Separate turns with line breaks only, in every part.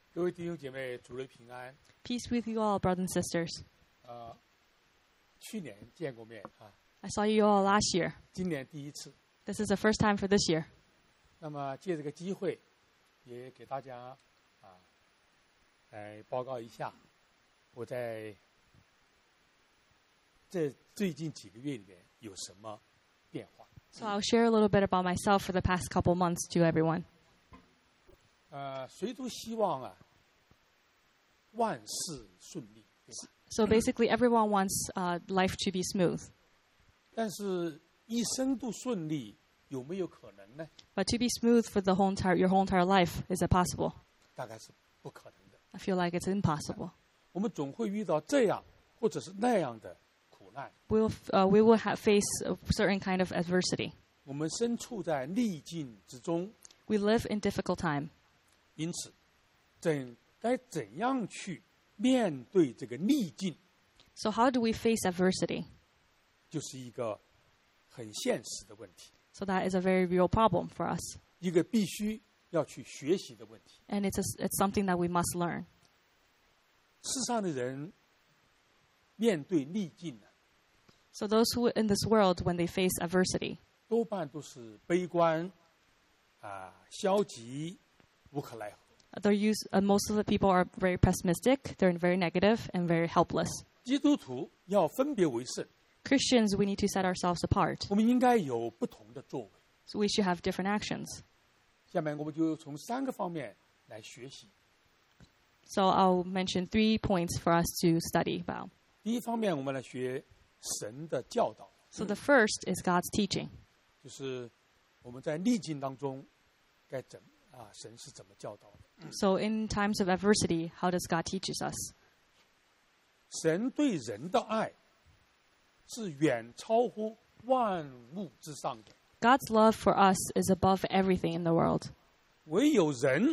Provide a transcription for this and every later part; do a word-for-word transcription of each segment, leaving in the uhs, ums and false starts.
各位弟兄姐妹，主内平安。
Peace with you all, brothers and sisters.
呃，去年见过面啊，
I saw you all last year.
今年第一次。
This is the first time for this year.
那么借这个机会，也给大家啊，来报告一下，我在这最近几个月里面有什么变化。
So I'll share a little bit about myself for the past couple months to everyone.
呃，谁都希望啊，万事顺利，对吧？
So basically, everyone wants uh, life to be smooth.
但是一生都顺利，有没有可能呢？
But to be smooth for the whole entire, your whole entire life, is it possible?
大概是不可能的。
I feel like it's impossible.
我们总会遇到这样或者是那样的苦难。
We'll, uh, we will ha- face a certain kind of adversity.
我们身处在逆境之中，
We live in difficult time.
因此，怎该怎样去面对这个逆境，
So how do we face adversity?
就是一个很现实的问题，
So that is a very real problem for us.
一个必须要去学习的问题。
And it's, a, it's something that we must learn.
世上的人面对逆境呢，
So those who in this world, when they face adversity,
多半都是悲观、啊、消极、无可奈何。
they're used, uh, most of the people are very pessimistic, they're very negative, and very helpless.
基督徒要分别为圣，
Christians, we need to set ourselves apart.
我们应该有不同的作为。
So we should have different actions.
下面我们就从三个方面来学习。
So I'll mention three points for us to study about.
第一方面，我们来学神的教导，
So the first is God's teaching.
就是我们在逆境当中该怎啊，神是怎么教导的？
So in times of adversity, how does God teach us?
神对人的爱是远超乎万物之上的，
God's love for us is above everything in the world.
唯有人，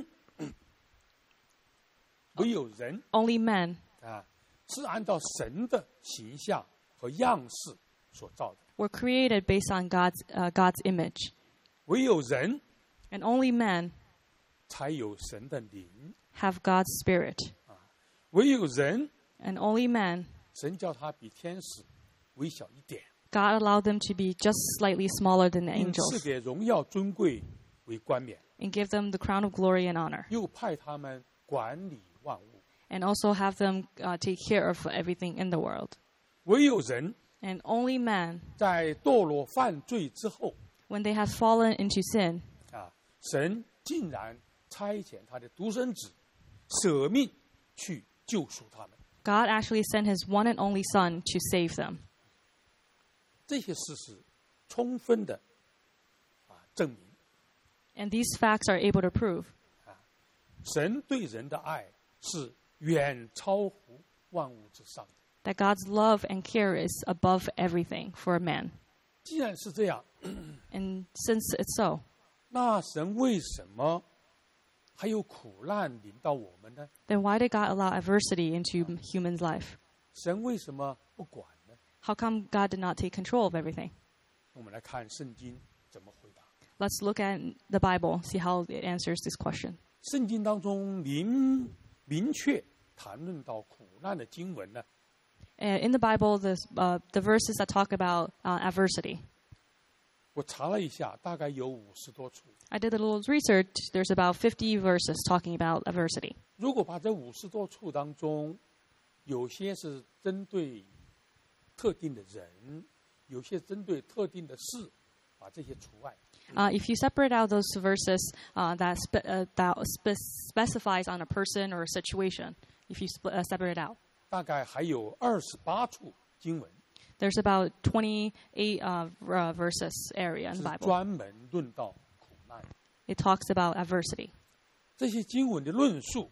唯有人
Only men
啊，是按照神的形象和样式所造的，
were created based on God's, uh, God's image.
唯有人
And only men
才有神的灵，
have God's spirit.
唯有人，
And only men,
神叫他比天使微小一点，
God allowed them to be just slightly smaller than the
并赐
angels
给荣耀尊贵为冠冕，
and give them the crown of glory and honor.
又派他们管理万物。
And also have them uh, take care of everything in the world.
唯有人
And only men,
在堕落犯罪之后
when they have fallen into sin,
啊，神竟然差遣他的独生子舍命去救赎他们。
God actually sent his one and only Son to save them.
这些事实充分的啊证明，
And these facts are able to prove
神对人的爱是远超乎万物之上的。
that God's love and care is above everything for a man.
既然是这样，
And since it's so,
那神为什么还有苦难临到我们呢？
then why did God allow adversity into human's life?
神为什么不管呢？
How come God did not take control of everything?
我们来看圣经怎么回答。
Let's look at the Bible, see how it answers this question.
圣经当中明明确谈论到苦难的经文呢，
Uh, in the Bible, the, uh, the verses that talk about uh, adversity,
我查了一下，大概有五十多处。
I did a little research. There's about fifty verses talking about adversity.
如果把这五十多处当中，有些是针对特定的人，有些针对特定的事，把这些除外。
Uh, if you separate out those verses uh, that, spe- uh, that spe- specifies on a person or a situation, if you sp- uh, separate it out,
大概还有二十八处经文
there's about twenty-eight uh, uh, verses area in
是
the Bible.
专门论到苦难。
It talks about adversity.
这些经文的论述，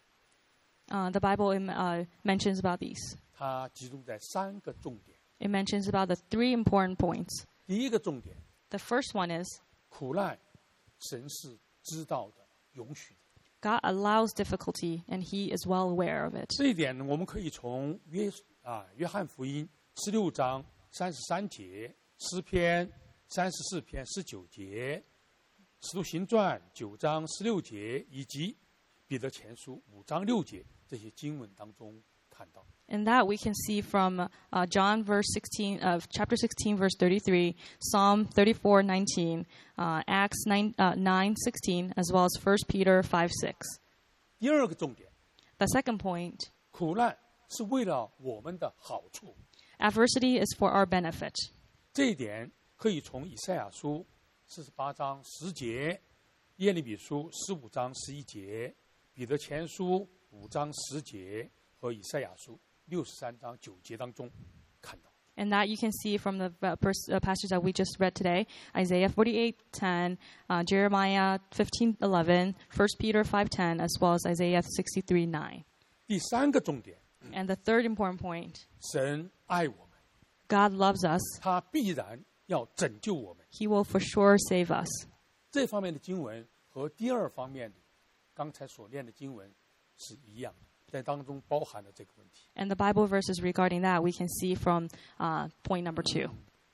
Uh, the Bible uh, mentions about these.
它集中在三个重点。
It mentions about the three important points.
第一个重点，
The first one is
苦难，神是知道的、允许的。
God allows difficulty, and He is well aware of it.
这一点呢，我们可以从约啊约翰福音十六章三十三节、诗篇三十四篇十九节、使徒行传九章十六节，以及彼得前书五章六节这些经文当中看到。
And that we can see from uh, John verse sixteen of chapter sixteen verse thirty-three, Psalm thirty-four nineteen, uh, Acts nine uh, nine sixteen, as well as First Peter five six.
第二个重点，
The second point,
苦难是为了我们的好处，
adversity is for our benefit.
这一点可以从以赛亚书四十八章十节、耶利米书十五章十一节、彼得前书五章十节和以赛亚书六十三章九节当中看到。
And that you can see from the uh, pers- uh, passage that we just read today, Isaiah forty-eight ten, uh, Jeremiah fifteen eleven, First Peter five ten, as well as Isaiah sixty-three nine.
第三个重点，
And the third important point,
神爱我们，
God loves us.
他必然要拯救我们。
He will for sure save us.
这方面的经文和第二方面的刚才所念的经文是一样的，在当中包含了这个问题。
And the Bible verses regarding that we can see from uh, point number two.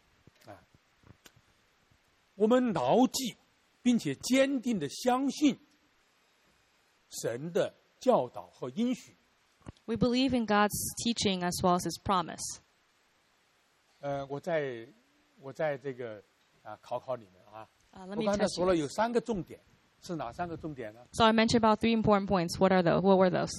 我们牢记并且坚定的相信神的教导和应许。
We believe in God's teaching as well as His promise.
呃，我在我在这个啊考考你们啊，
Uh,
我
let me
刚才
test
说
you.
了有三个重点，是哪三个重点呢？
So I mentioned about three important points. What are those? What were those?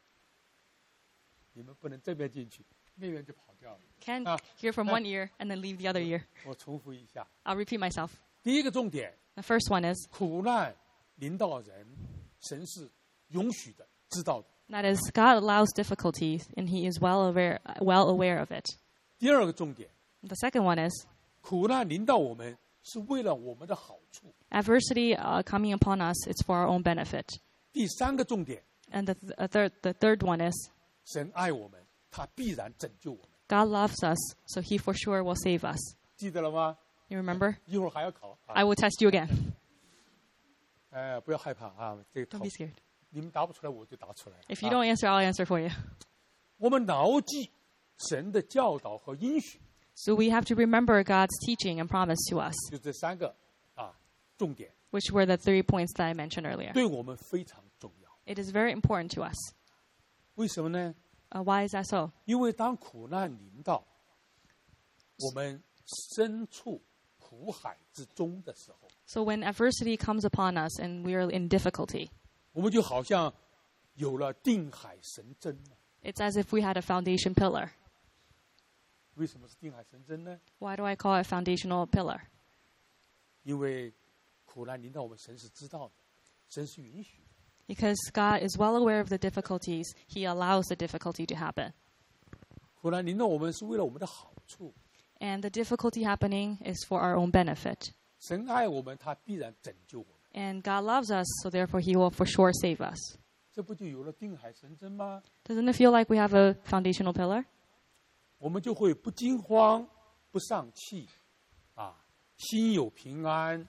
你们不能这边进去，那边就跑掉了。
Can't
Ah.
hear from one ear and then leave the other ear.
我重复一下，
I'll repeat myself.
第一个重点，
The first one is
苦难临到人，神是允许的，知道的。
that is God allows difficulties and He is well aware well aware of it.
第二个重点，
The second one is
苦难临到我们是为了我们的好处。
adversity uh, coming upon us. It's for our own benefit.
第三个重点，
And the th- uh, third the third one is
神爱我们，他必然拯救我们。
God loves us, so He for sure will save us.
记得了吗？
You remember?
一会儿还要考啊
I！will test you again.
哎，不要害怕啊！这个
Don't
考
be scared.
你们答不出来，我就答出来。
If you
啊
don't answer, I'll answer for you.
我们牢记神的教导和应许，
So we have to remember God's teaching and promise to us,
就这三个啊重点，
which were the three points that I mentioned earlier.
对我们非常重要。
It is very important to us.
为什么呢？
Uh, why is that so?
因为当苦难临到我们身处苦海之中的时候，
So when adversity comes upon us and we are in difficulty,
我们就好像有了定海神针了。
it's as if we had a foundation pillar.
为什么是定海神针呢？
Why do I call it foundational pillar?
因为苦难临到我们，神是知道的，神是允许的。
Because God is well aware of the difficulties, He allows the difficulty to happen.
苦难临到我们是为了我们的好处。
And the difficulty happening is for our own benefit.
神爱我们，他必然拯救我们。
And God loves us, so therefore He will for sure save us.
这不就有了定海神针吗？
Doesn't it feel like we have a foundational pillar?
我们就会不惊慌，不丧气，啊，心有平安，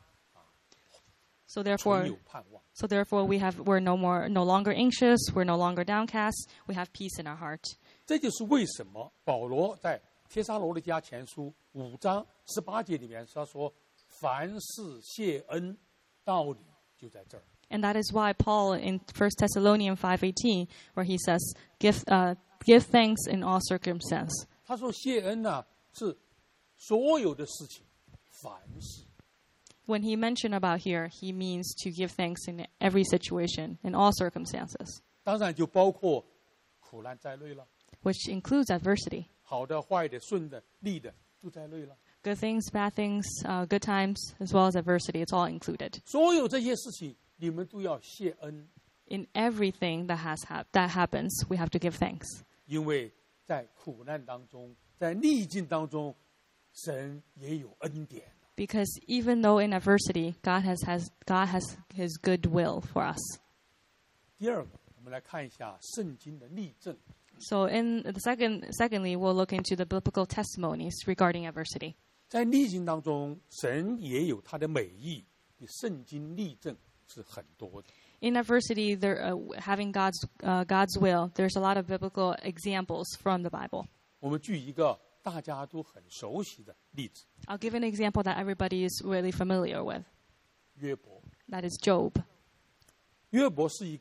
So
存
therefore,
有盼望。
so therefore we have we're no more no longer anxious, we're no longer downcast, we have peace in our heart.
这就是为什么保罗在帖撒罗尼迦前书五章十八节里面他说：“凡事谢恩，道理就在这儿。”
And that is why Paul in First Thessalonians five eighteen, where he says, "Give uh, give thanks in all circumstance."
他说谢恩呢、是所有的事情，凡事。
When he mentioned about here, he means to give thanks in every situation, in all circumstances,
当然就包括苦难在内了，
which includes adversity.
好的、坏的、顺的、利的都在内了。
Good things, bad things, uh, good times, as well as adversity, it's all included.
所有这些事情，你们都要谢恩，
In everything that has hap- that happens, we have to give thanks.
因为在苦难当中，在逆境当中，神也有恩典。
Because even though in adversity, God has, has God has His good will for us.
第二个，我们来看一下圣经的例证。
So in the second, secondly, we'll look into the biblical testimonies regarding adversity.
在逆境当中，神也有他的美意，比圣经例证是很多的。
In adversity, there, uh, having God's uh, God's will, there's a lot of biblical examples from the Bible.
我们举一个大家都很熟悉的例子：
I'll give an example that everybody is really familiar with.
约伯。
That is Job.
约伯是一个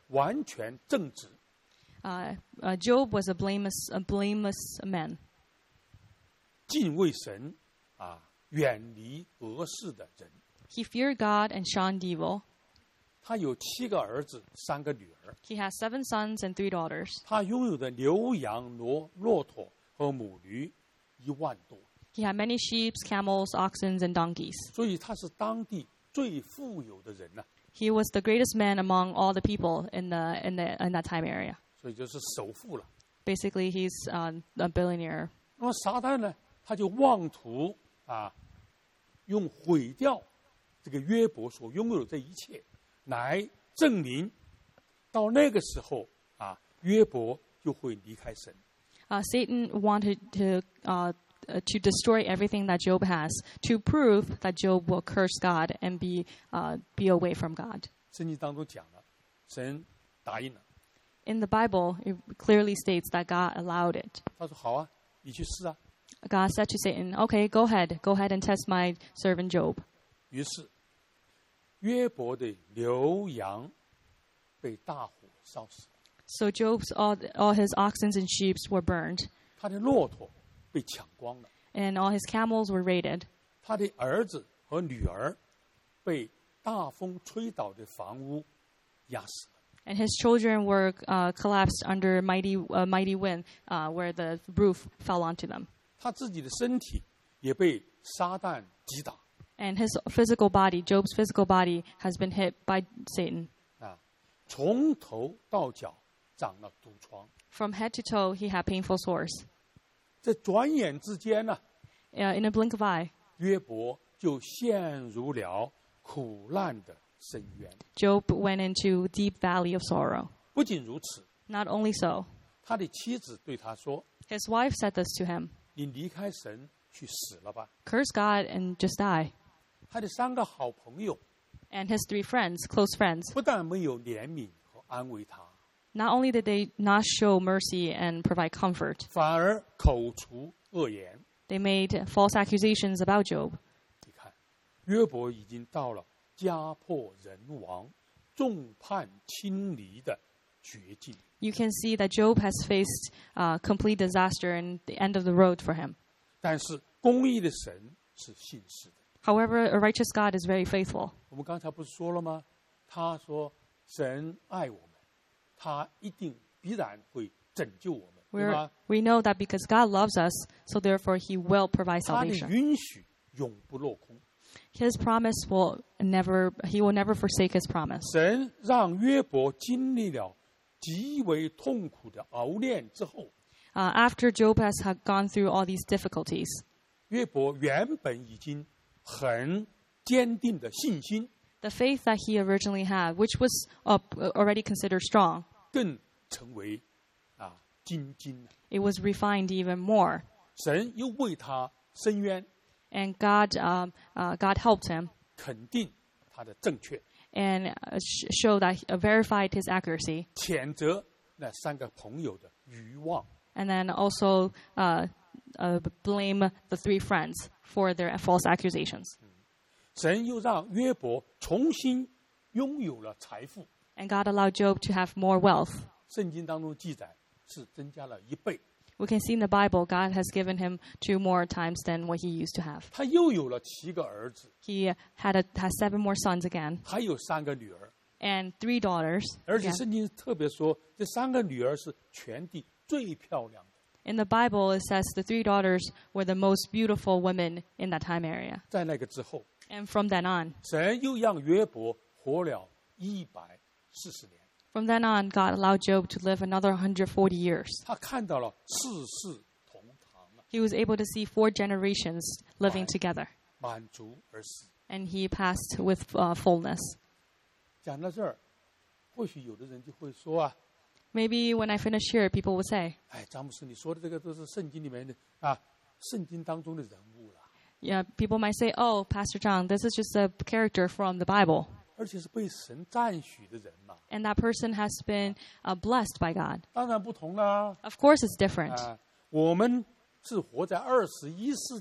完全正直。
Uh, uh, Job was a blameless, a blameless man.
敬畏神啊，远离恶事的人。
He feared God and shunned evil.
他有七个儿子，三个女儿。
He has seven sons and three daughters.
他拥有的牛羊、骆骆驼和母驴一万多，
He had many sheep, camels, oxen, and donkeys.
所以他是当地最富有的人呢、
He was the greatest man among all the people in the in the in that time area.
所以就是首富了。
Basically, he's uh, a billionaire.
那么撒旦呢，他就妄图啊，用毁掉这个约伯所拥有的这一切，来证明到那个时候啊，约伯就会离开神。
Uh, Satan wanted to uh, uh, to destroy everything that Job has, to prove that Job will curse God and be uh, be away from God.
圣经当中讲了，神答应了，
In the Bible, it clearly states that God allowed it.
他说好啊，你去试啊。
God said to Satan, "Okay, go ahead, go ahead and test my servant Job."
于是约伯的牛羊被大火烧死了，
So Job's all all his oxen and sheep were burned,
他的骆驼被抢光了，
and all his camels were raided.
他的儿子和女儿被大风吹倒的房屋压死了。
And his children were uh, collapsed under mighty uh, mighty wind, uh, where the roof fell onto them.
他自己的身体也被撒旦击打
And his physical body, Job's physical body, has been hit by Satan.
啊，从头到脚长了毒疮。
From head to toe, he had painful sores.
这转眼之间呢，
Uh, in a blink of eye,
约伯就陷入了苦难的深渊。
Job went into deep valley of sorrow.
不仅如此，
Not only so,
他的妻子对他说
his wife said this to him,
你离开神去死了吧。
"Curse God and just die."
他的三个好朋友
And his three friends, close friends,
不但没有怜悯和安慰他，
not only did they not show mercy and provide comfort,
反而口出恶言。
they made false accusations about Job.
你看，约伯已经到了家破人亡、众叛亲离的绝境。
You can see that Job has faced uh, complete disaster and the end of the road for him.
但是公义的神是信实的。
However, a righteous God is very faithful.
我们刚才不是说了吗？他说神爱我们，他一定必然会拯救我们，对
We're,
吧？
we know that because God loves us, so therefore He will provide
他的
salvation.
允许永不落空。
His promise will never, He will never forsake His promise.
神让约伯经历了极为痛苦的熬炼之后，
Uh, after Job has had gone through all these difficulties,
约伯原本已经很坚定的信心，
the faith that he originally had, which was uh, already considered strong,
更成为啊精进了。
it was refined even more.
神又为他伸冤，
And God, um, uh, God helped him
肯定他的正确，
and uh, sh- showed that uh, verified his accuracy,
谴责那三个朋友的愚妄。
and then also uh, uh, blame the three friends for their false accusations.
神又让约伯重新拥有了财富。
And God allowed Job to have more wealth.
圣经当中记载是增加了一倍，
We can see in the Bible, God has given him two more times than what he used to have.
他又有了七个儿子，
He had a, has seven more sons again
还有三个女儿。
and three daughters.
而且
again.
圣经特别说，这三个女儿是全地最漂亮的。
In the Bible, it says the three daughters were the most beautiful women in that time area.
在那个之后，
And from then on,
神又让约伯活了一百四十年。
from then on, God allowed Job to live another one hundred forty years.
他看到了世事同堂啊，
He was able to see four generations living together,
满足而死。
and he passed with uh, fullness.
讲到这儿，或许有的人就会说啊，
Maybe when I finish here, people will say,
哎，詹姆斯，你说的这个都是圣经里面的啊，圣经当中的人物了，
yeah, people might say, oh, Pastor John, this is just a character from the Bible.
而且是被神赞许的人嘛。
And that person has been uh, blessed by God.
当然不同啦，
Of course, it's different.
啊，我们是活在二十一世纪的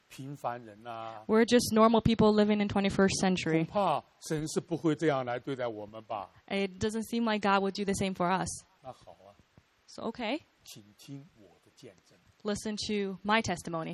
平凡人呐、
We're just normal people living in twenty-first
恐
century.
怕神是不会这样来对待我们吧？
It doesn't seem like God would do the same for us.
那好啊，
So, okay,
请听我的见证。
listen to my testimony.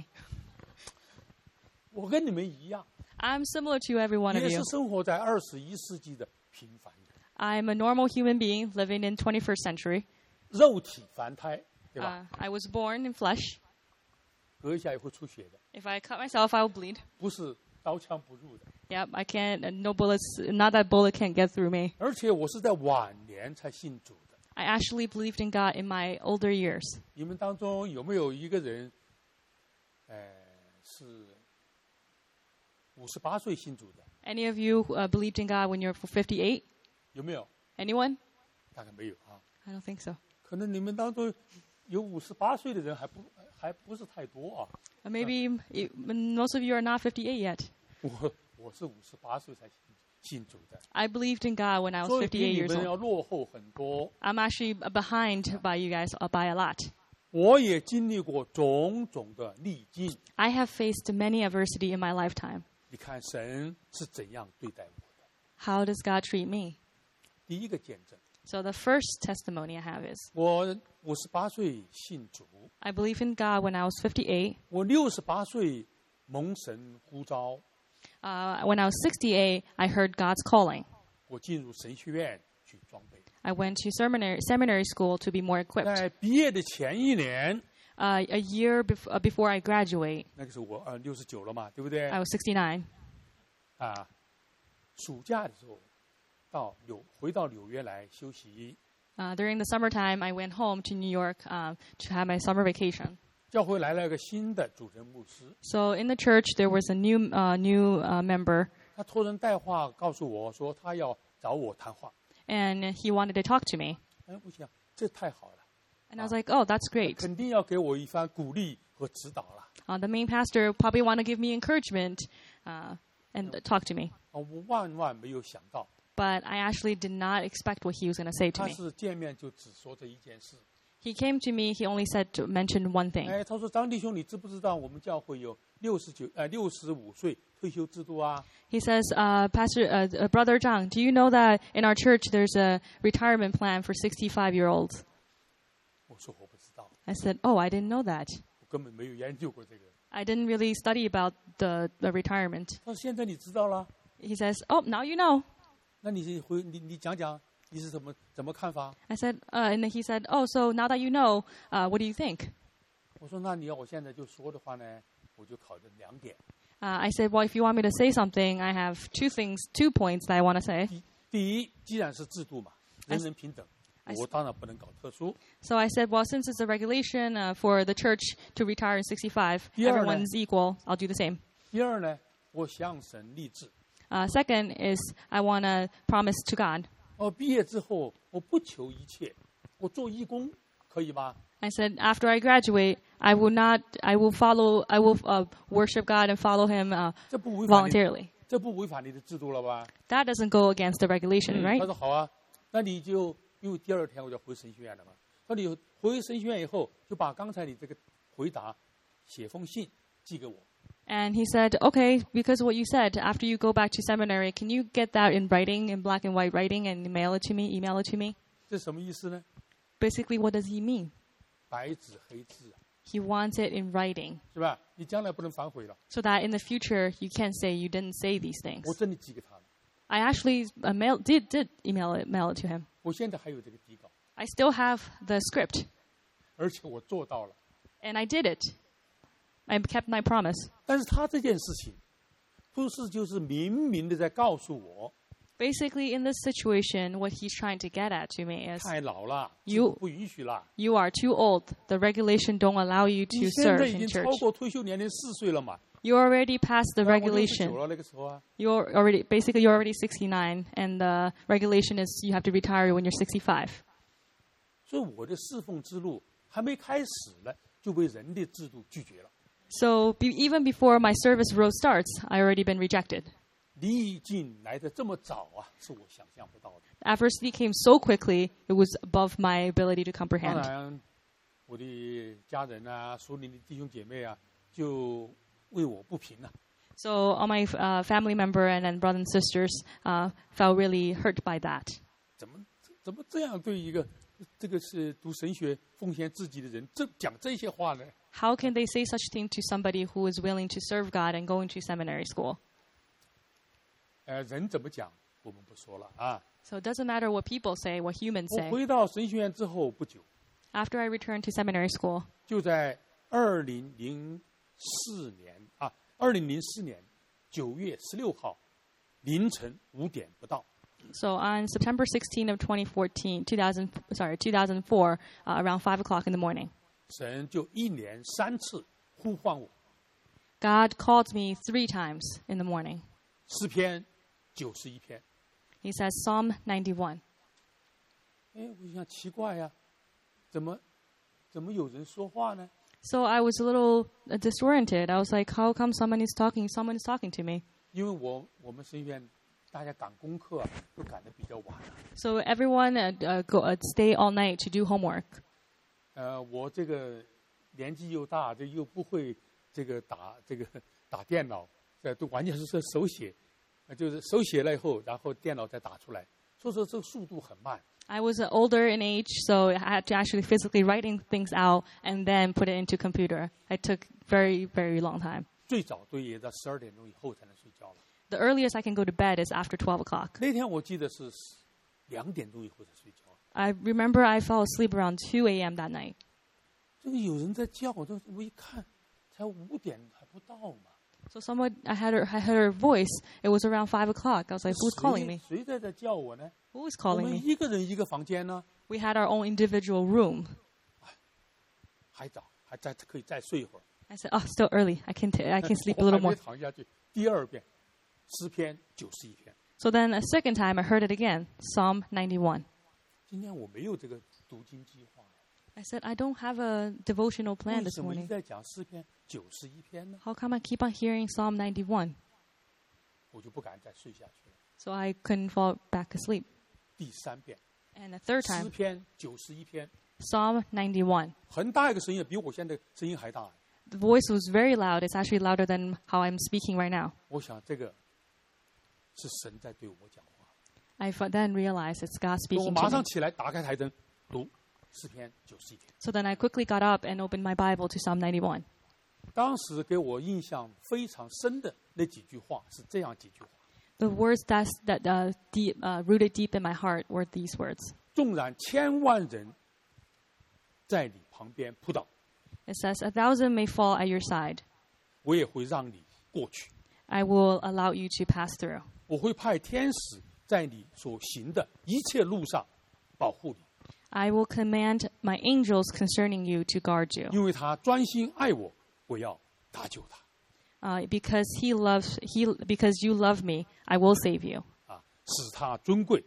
我跟你们一样，
I'm similar to every one of
也是
you.
生活在二十一世纪的平凡人，
I'm a normal human being living in twenty-first century.
肉体凡胎，对吧？
Uh, I was born in flesh.
割一下也会出血的，
If I cut myself, I will bleed.
不是刀枪不入的。
Yep, I can't, uh, no bullets, not that bullet can't get through me.
而且我是在晚年才信主的。
I actually believed in God in my older years.
你们当中有没有一个人，呃，是五十八岁信主的？
Any of you uh, believed in God when you're fifty-eight?
有没有？
Anyone?
大概没有啊。
I don't think so.
可能你们当中有五十八岁的人还不还不是太多啊。
Or maybe it, most of you are not fifty-eight yet.
我我是五十八岁才信信主的，
I believed in God when I was
所以比
fifty-eight
你
years
们
old.
要落后很多。
I'm actually behind by you guys uh, by a lot.
我也经历过种种的逆境。
I have faced many adversity in my lifetime.
你看神是怎样对待我的？
How does God treat me?
第一个见证，
So the first testimony I have is,
我五十八岁信主，
I believe in God when I was fifty-eight.
我六十八岁蒙神呼召，
Uh, when I was sixty-eight, I heard God's calling.
我进入神学院去装备。
I went to seminary, seminary school to be more equipped.
在毕业的前一年，
Uh, a year bef- uh, before I graduate,
那个时候我呃六十九了嘛，对不对？
I was sixty-nine.
啊，暑假的时候到纽回到纽约来休息。
Uh, during the summertime, I went home to New York um, to have my summer vacation.
教会来了一个新的主任牧师，
So in the church, there was a new uh, new uh, member,
他托人带话告诉我说他要找我谈话。
and he wanted to talk to me.
哎，我想这太好了，
And I was like, oh, that's great.
肯定要给我一番鼓励和指导了。
Uh, the main pastor probably want to give me encouragement uh, and talk to me.
啊，我万万没有想到，
But I actually did not expect what he was going to say to
他
me.
是见面就只说这一件事。
He came to me, he only said to mention one thing.
哎，他说张弟兄，你知不知道我们教会有六十九呃六十五岁退休制度啊？
He says, uh, Pastor, uh, uh, Brother Zhang, do you know that in our church there's a retirement plan for sixty-five-year-olds?
我说我不知道，
I said, oh, I didn't know that.
我根本没有研究过这个。
I didn't really study about the, the retirement.
他说现在你知道了，
He says, oh, now you know.
那你回你你讲讲你是怎么怎么看法？
I said, uh, and then he said, oh, so now that you know, uh, what do you think?
我说那你要我现在就说的话呢，我就考虑两点。
Uh, I said, well, if you want me to say something, I have two things, two points that I want to say.
第第一，既然是制度嘛，人人平等，
I s-
我当然不能搞特殊。
So I said, well, since it's a regulation uh, for the church to retire at sixty-five,
Yeah,
everyone's equal, I'll do the same.
第二呢，我向神立志，
Uh, second is I want to promise to God.
我毕业之后我不求一切，我做义工可以吗？
I said, after I graduate, I will not, I will follow, I will uh, worship God and follow Him uh,
这不违反你，
voluntarily.
这不违反你的制度了吧？
That doesn't go against the regulation,
嗯
right?
他说好啊，那你就因为第二天我就回神学院了嘛。那你回神学院以后，就把刚才你这个回答写封信寄给我。
And he said, okay, because what you said, after you go back to seminary, can you get that in writing, in black and white writing, and mail it to me, email it to me?
这什么意思呢？
Basically, what does he mean?
白纸黑字啊，
He wants it in writing
是吧？你将来不能反悔了。
so that in the future you can't say you didn't say these things.
我真的寄给他了，
I actually uh, mail, did, did email it, mail it to him.
我现在还有这个底稿，
I still have the script,
而且我做到了。
and I did it. I kept my promise.
但是他这件事情，不是就是明明的在告诉我，
Basically, in this situation, what he's trying to get at to me is,
太老了，
You-
制度不允许了。
you are too old. The regulation don't allow you
你
to
现
serve
在已
in
经
church.
超过退休年龄四岁了嘛？
You already passed the
我六十
regulation.
九了那个时候啊，
You're already basically you're already sixty-nine, and the regulation is you have to retire when you're sixty-five.
所以我的侍奉之路还没开始呢，就被人的制度拒绝了。
So be, even before my service road starts, I already been rejected.
逆境来的这么早啊，是我想象不到的。
Adversity came so quickly; it was above my ability to
当
comprehend.
然，我的家人啊，属灵的弟兄姐妹啊，就为我不平啊。
So all my uh, family member and, and brothers and sisters uh, felt really hurt by that.
怎么怎么这样对一个这个是读神学奉献自己的人，这讲这些话呢？
How can they say such thing to somebody who is willing to serve God and going to seminary school?
呃，人怎么讲我们不说了啊。
So it doesn't matter what people say, what humans
我
say.
回到神学院之后不久，
After I returned to seminary school,
就在二零零四年啊，二零零四年九月十六号凌晨五点不到，
so on September sixteenth of twenty fourteen, two thousand, sorry, two thousand four, uh, around five o'clock in the morning,
神就一连三次呼唤我，
God called me three times in the morning.
诗篇九十一篇。
He says Psalm ninety-one.
哎，我想奇怪呀、啊，怎么怎么有人说话呢？
So I was a little uh, disoriented. I was like, how come someone is talking, someone is talking to me?
因为我我们神学院大家赶功课、啊、都赶得比较晚、啊。
So everyone uh, uh, go, uh, stay all night to do homework.
呃，我这个年纪又大，这又不会这个打这个打电脑，这都完全是手写，呃，就是手写了以后，然后电脑再打出来，所以说这个速度很慢。
I was uh, older in age, so I had to actually physically writing things out and then put it into computer. It took very, very long time.
最早都也到十二点钟以后才能睡觉了。
The earliest I can go to bed is after twelve o'clock.
那天我记得是两点钟以后才睡觉。
I remember I fell asleep around two a.m. that night.
这个有人在叫我，这我一看，才五点还不到嘛。
So someone, I had her, I heard her voice. It was around five o'clock. I was like, who's calling
谁
me?
谁在这叫我呢？
Who is
我
calling
们
me?
一个人一个房间呢，
We had our own individual room.
还早，还再可以再睡一会儿。
I said, oh, still early. I can, t- I can sleep a
我
little
还没
more.
躺下去，第二遍，诗篇九十一篇。
So then a second time I heard it again, Psalm ninety-one.
今天我没有这个读经计划，
I said, I don't have a devotional plan
为
this
什么一
morning.
再讲诗篇九十一篇呢？
How come I keep on hearing Psalm ninety-one?
我就不敢再睡下去了。
So I couldn't fall back asleep.
第三遍，
And the third
诗
time,
篇九十一篇，
Psalm ninety-one.
很大一个声音，比我现在声音还大。
The voice was very loud. It's actually louder than how I'm speaking right now.
我想这个是神在对我讲话。
I f- then realized it's God
我
speaking
马
to
上
me.
起来，打开台灯，读诗篇九十一篇。
So then I quickly got up and opened my Bible to Psalm ninety-one.
当时给我印象非常深的那几句话是这样几句话：
The words that's, that uh, deep, uh, rooted deep in my heart were these words.
纵然千万人在你旁边扑倒，
It says, a thousand may fall at your side.
我也会让你过去。
I will allow you to pass through.
我会派天使在你所行的一切路上保护你，
I will command my angels concerning you to guard you.
因为他专心爱我，我要搭救他。
Uh, because he loves, he, because you love me, I will save you.
啊，使他尊贵，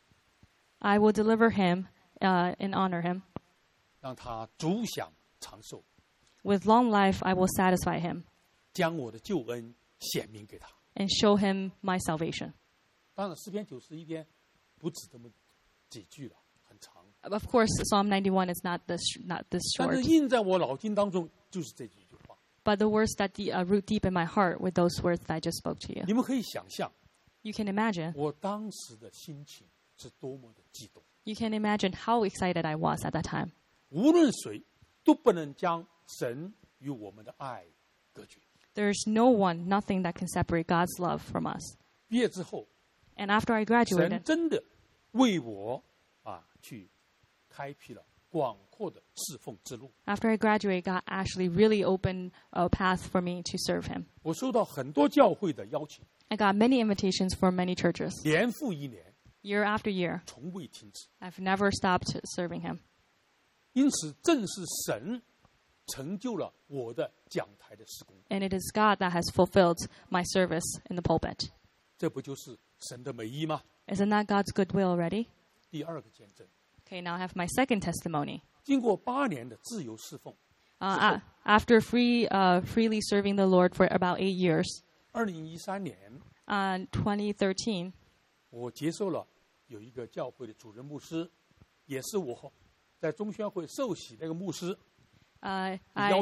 I will deliver him uh, and honor him.
让他足享长寿，
With long life, I will satisfy him
将我的救恩显明给他。
and show him my salvation.
当然，诗篇九十一篇不止这么几句了，很长。
Of course, Psalm ninety-one is not this, not this
但
short.
是印在我脑筋当中就是这几句话。
But the words that de- uh, root deep in my heart were those words that I just spoke to you.
你们可以想象，
You can imagine.
我当时的心情是多么的激动。
You can imagine how excited I was at that time.
无论谁都不能将神与我们的爱隔绝。
There's no one, nothing that can separate God's love from us.
毕业之后，
And after I
神
graduated,
真的为我啊去开辟了广阔的侍奉之路。
after I graduated, God actually really opened a path for me to serve Him.
我收到很多教会的邀请，
I got many invitations from many churches,
年复一年，
year after year.
从未停止。
I've never stopped serving Him.
因此，正是神成就了我的讲台的施工。
And it is God that has fulfilled my service in the pulpit.
这不就是神的美意吗？
Isn't that God's goodwill already?
第二个见证，
Okay, now I have my second testimony.
经过八年的自由侍奉，
Uh, a- after free, uh, freely serving the Lord for about eight years,
二零一三年，
uh, twenty thirteen,
我接受了有一个教会的主任牧师，也是我在中宣会受洗那个牧师
uh,
的邀
I,
请，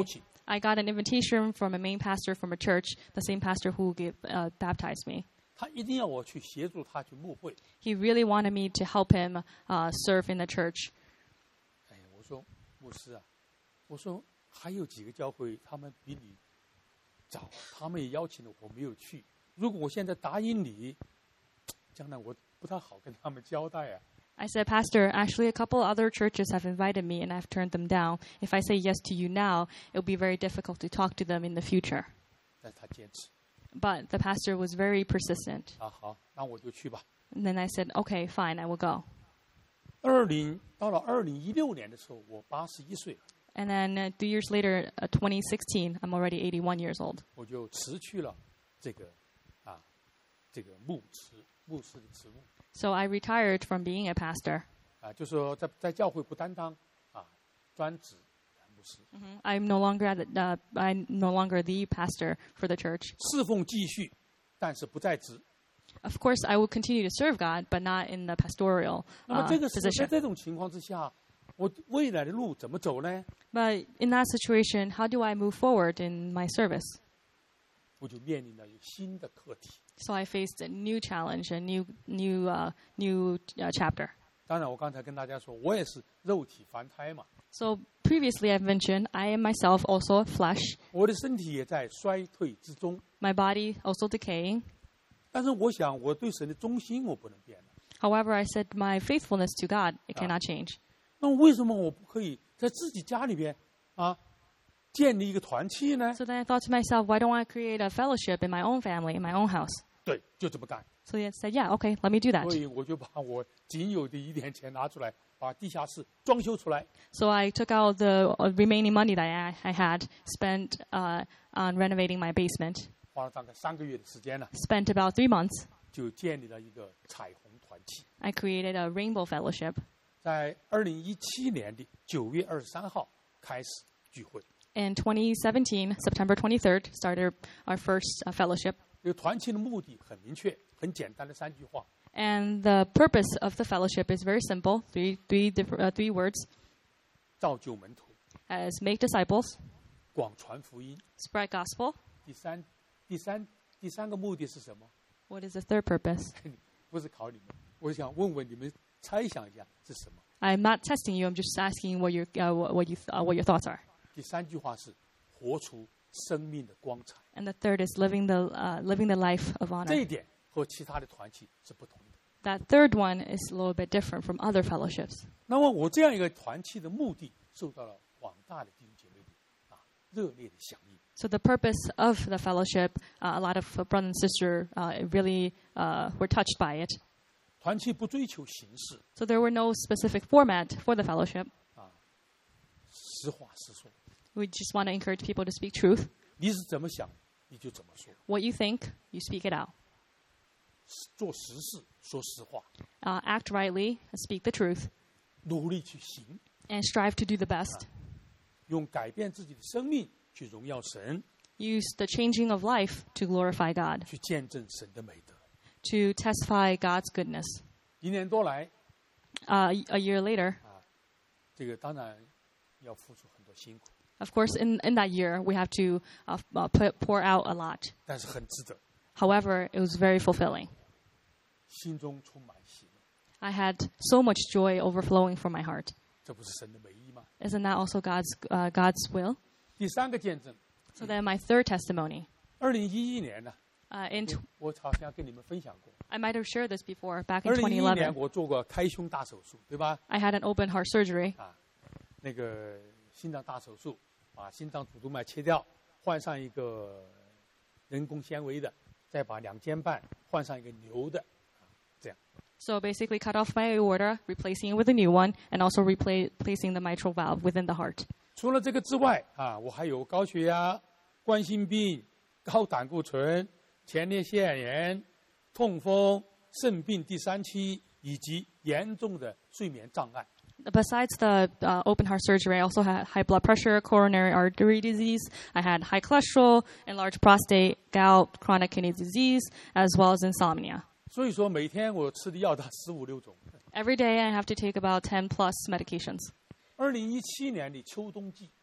I got an invitation from a main pastor from a church, the same pastor who gave, uh, baptized me.
他一定要我去协助他去牧会。
He really wanted me to help him uh, serve in the church.
哎，我说牧师啊，我说还有几个教会他们比你早，他们也邀请了我没有去。如果我现在答应你，将来我不太好跟他们交代啊。
I said, Pastor, actually a couple other churches have invited me and I've turned them down. If I say yes to you now, it will be very difficult to talk to them in the future.
但是他坚持
But the pastor was very persistent.
啊，好，那我就去吧。
And then I said, okay, fine, I will go.
二零到了二零一六年的时候，我八十一岁了，
And then uh, two years later, uh, twenty sixteen, I'm already eighty-one years old.
我就辞去了这个啊这个牧职牧师的职务
So I retired from being a pastor.
啊，就说在在教会不担当啊专职牧师，
Mhm. I'm no longer at the, uh, I'm no longer the pastor for the church.
侍奉继续，但是不在职。
Of course, I will continue to serve God, but not in the pastoral
那么
uh,
这个时候在
position.
这种情况之下，我未来的路怎么走呢？
But in that situation, how do I move forward in my service?
我就面临了一个新的课题。
So I faced a new challenge, a new new uh, new uh, chapter.
当然，我刚才跟大家说，我也是肉体凡胎嘛，
So previously I've mentioned I am myself also flesh.
我的身体也在衰退之中。
My body also decaying.
但是我想，我对神的忠心我不能变了。
However, I said my faithfulness to God, it cannot change.
那为什么我不可以在自己家里边啊建立一个团契呢？
So then I thought to myself, why don't I create a fellowship in my own family, in my own house?
对，就这么干。
So I said, yeah, okay, let me do that.
所以我就把我仅有的一点钱拿出来，把地下室装修出来。
So I took out the uh, remaining money that I, I had, spent uh, on renovating my basement,
花了大概三个月的时间呢，
spent about three months.
就建立了一个彩虹团契。
I created a rainbow fellowship.
在二零一七年的九月二十三号开始聚会。
In twenty seventeen, September twenty-third, started our first uh, fellowship.
这个团契的目的很明确，很简单的三句话：
And the purpose of the fellowship is very simple, three, three, different, uh, three words,
造就门徒，
as make disciples,
广传福音。
spread gospel.
第三，第三，第三个目的是什么？
What is the third purpose?
不是考你们，我想问问你们，猜想一下是什么？
I'm not testing you. I'm just asking what your uh, what what you th- uh, what your thoughts are.
第三句话是活出生命的光彩。
And the third is living the uh, living the life of
这
honor.
一点和其他的团契是不同的。
That third one is a little bit different from other fellowships.
那么我这样一个团契的目的，受到了广大的弟兄姐妹的啊热烈的响应。
So the purpose of the fellowship, uh, a lot of uh, brothers and sisters uh, really uh, were touched by it.
团契不追求形式，
So there were no specific format for the fellowship.
实话实说。
We just want to encourage people to speak truth.
你是怎么想，你就怎么说。
What you think, you speak it out.
做实事，说实话，
Uh, act rightly, speak the truth,
努力去行，
and strive to do the best.
用改变自己的生命去荣耀神，
Use the changing of life to glorify God,
去见证神的美德。
to testify God's goodness.
一年多来，
Uh, a year later,
这个当然要付出很多辛苦，
of course, in, in that year, we have to uh, uh, put, pour out a lot.
但是很值得，
However, it was very fulfilling.
心中充满喜乐。
I had so much joy overflowing from my heart.
这不是神的美意吗？
Isn't that also God's uh, God's will?
第三个见证，
So then, my third testimony.
二零一一年呢，
Uh, in t-
我好像跟你们分享过。
I might have shared this before. Back
二
in
零一一年
twenty eleven,
我做过开胸大手术，对吧？
I had an open heart surgery.
啊，那个心脏大手术，把心脏主动脉切掉，换上一个人工纤维的，再把两间半换上一个牛的，啊，这样。
So basically, cut off my aorta, replacing it with a new one, and also repla- replacing the mitral valve within the heart.
除了这个之外，啊，我还有高血压、冠心病、高胆固醇、前列腺炎、痛风、肾病第三期以及严重的睡眠障碍。
Besides the uh, open heart surgery, I also had high blood pressure, coronary artery disease. I had high cholesterol, enlarged prostate, gout, chronic kidney disease, as well as insomnia.
所以说，每天我吃的药到十五六种。
Every day, I have to take about ten plus medications.
二零一七年的秋冬季，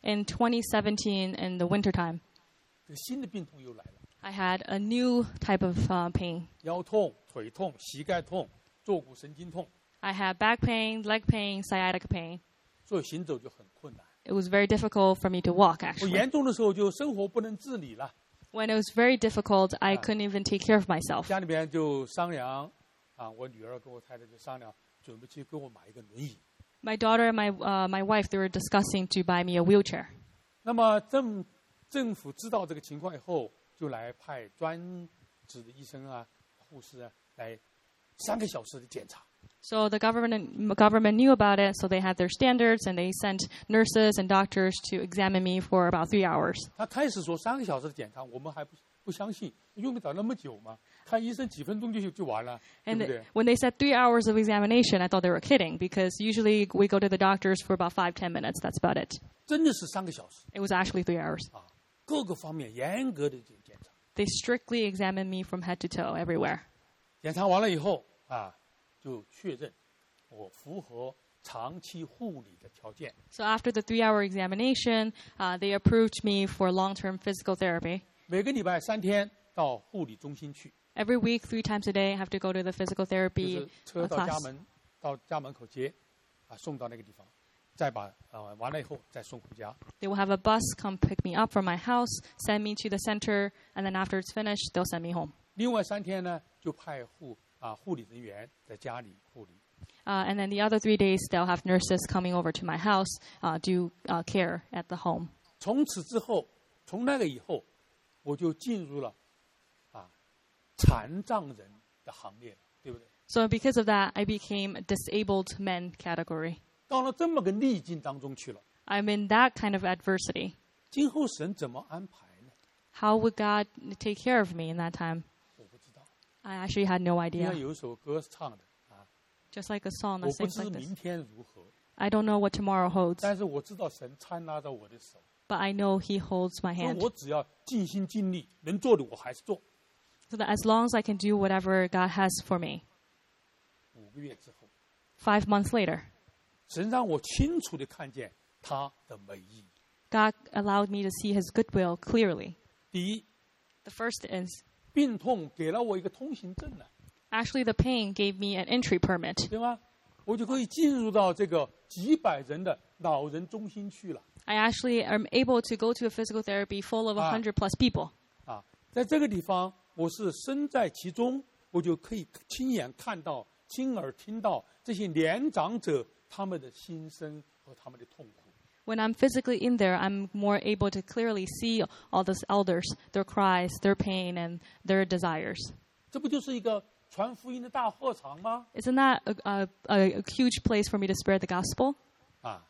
In twenty seventeen, in the wintertime,
这个新的病痛又来了，
I had a new type of uh, pain.
腰痛、腿痛、膝盖痛、坐骨神经痛，
I had back pain, leg pain, sciatic pain.
所以行走就很困难。
It was very difficult for me to walk,
我
actually.
严重的时候就生活不能自理了，
When it was very difficult, I couldn't even take care of myself.
家里边就商量，啊，我女儿跟我太太就商量，准备去给我买一个轮椅。
My daughter and my uh, my wife, they were discussing to buy me a wheelchair.
那么政政府知道这个情况以后，就来派专职的医生啊、护士啊来三个小时的检查。
So the government government knew about it, so they had their standards, and they sent nurses and doctors to examine me for about three hours.
他开始说三个小时的检查，我们还不不相信，用得着那么久吗？看医生几分钟就就完了，对
And
不
th-
对？
when they said three hours of examination, I thought they were kidding, because usually we go to the doctors for about five, ten minutes. That's about it.
真的是三个小时
It was actually three hours.
啊，各个方面严格的检检查。
They strictly examined me from head to toe, everywhere.
检查完了以后啊，就确认我符合长期护理的条件。
So after the three-hour examination, uh, they approved me for long-term physical therapy.
每个礼拜三天到护理中心去，
Every week, three times a day, I have to go to the physical
就
therapy
是车
uh,
到家
class.
门到家门口接，啊，送到那个地方，再把啊完了以后再送回家。
They will have a bus come pick me up from my house, send me to the center, and then after it's finished, they'll send me home.
另外三天呢，就派护啊护理人员在家里护理。
Uh, and then the other three days, they'll have nurses coming over to my house, uh, do uh, care at the home.
从此之后，从那个以后，我就进入了啊残障人的行列了，对不对？
So because of that, I became a disabled men category.
到了这么个逆境当中去了，
I'm in that kind of adversity.
今后神怎么安排呢？
How would God take care of me in that time?
我不知道。
I actually had no
就像
idea.
有一首歌唱的啊，
Just like a song
我
that
不
sings
知
like this.
明天如何，
I don't know what tomorrow holds,
但是我知道神参拉着我的手，
but I know He holds my
所以
hand.
我只要尽心尽力，能做的我还是做。
So that as long as I can do whatever God has for me.
五个月之后，
Five months later,
神让我清楚的看见他的美意。
God allowed me to see His goodwill clearly.
第一，
The first is,
病痛给了我一个通行证了，
actually the pain gave me an entry permit.
对吗？我就可以进入到这个几百人的老人中心去了。
I actually am able to go to a physical therapy full of
Ah.
one hundred plus people.
啊，在这个地方，我是身在其中，我就可以亲眼看到、亲耳听到这些年长者他们的心声和他们的痛苦。
When I'm physically in there, I'm more able to clearly see all those elders, their cries, their pain, and their desires.
这不就是一个传福音的大合场吗？
Isn't that a, a, a huge place for me to spread the gospel?
啊，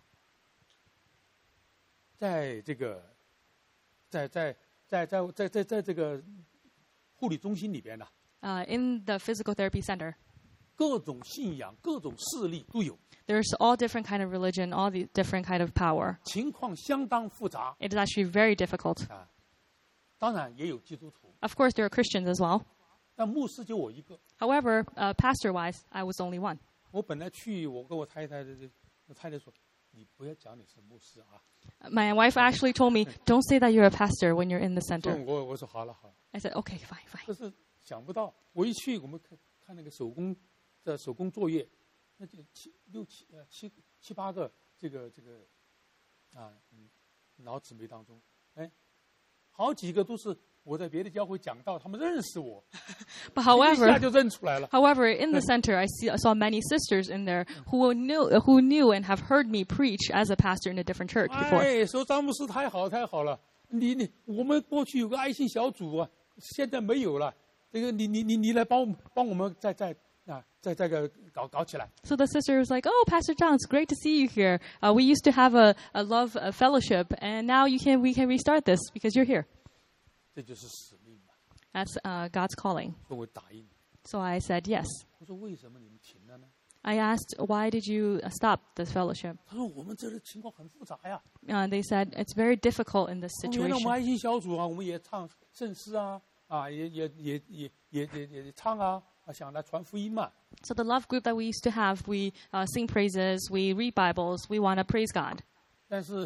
在这个，在在在在在在在这个护理中心里边呢，
Uh, in the physical therapy center,
各种信仰、各种势力都有，
there's all different kind of religion, all the different kind of power.
情况相当复杂
It is actually very difficult.
啊。当然也有基督徒，
Of course, there are Christians as well.
但牧师就我一个。
However, uh, pastor-wise, I was only one.
我本来去，我跟我太太的，我太太说：“你不要讲你是牧师啊。
My wife actually told me, don't say that you're a pastor when you're in the ”
所以
center.
我我说好了好了，
I said, okay, fine, fine.
可是想不到，我一去，我们看看那个手工的手工作业，那就七六七呃七七八个这个这个啊嗯老姊妹当中，哎，好几个都是我在别的教会讲道，他们认识我，
But
一
however,
下就认出来了。
however, in the center, I, see, I saw many sisters in there who knew, who knew and have heard me preach as a pastor in a different church before.
哎，说张牧师太好太好了，你你我们过去有个爱心小组啊，现在没有了。这个你你你你来帮我们帮我们再再啊再这个搞搞起来。
So the sister was like, oh, Pastor John, it's great to see you here. Uh, we used to have a, a love a fellowship, and now you can we can restart this because you're here.
这就是使命嘛，
That's uh, God's calling.
所以我答应。
So I said yes.
我说为什么你们停了呢？
I asked, why did you uh, stop this fellowship?
他说我们这个情况很复杂呀。
Uh, they said, it's very difficult in this
原来我们
situation.
爱心小组啊，我们也唱圣诗啊，啊也也也也也也也唱啊，啊想来传福音嘛。
So the love group that we used to have, we uh, sing praises, we read Bibles, we want to praise God.
但是